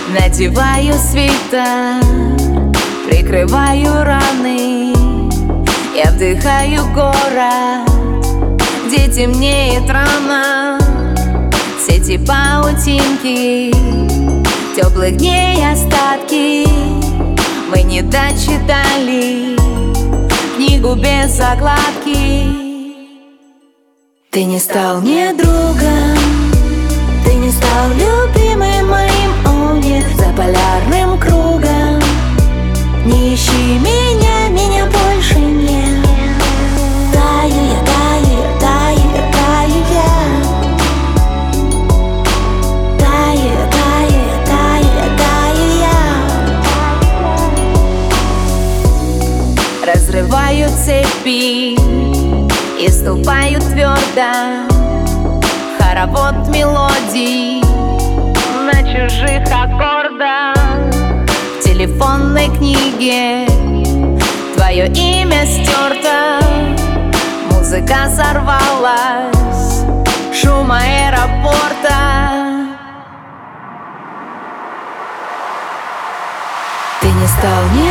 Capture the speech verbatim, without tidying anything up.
Надеваю свитер, прикрываю раны. Я вдыхаю город, где темнеет рано. Сети паутинки, теплых дней остатки. Мы не дочитали книгу без закладки. Ты не стал мне другом, ты не стал любимым моим, о нет, за полярным кругом. Не ищи меня, меня больше нет. Таю я, таю я, таю я, таю я. Таю я, таю я, таю я, таю я. Разрываю цепи и ступаю твердо. Хоровод мелодий на чужих аккордах. В телефонной книге твое имя стерто. Музыка сорвалась, шум аэропорта. Ты не стал мне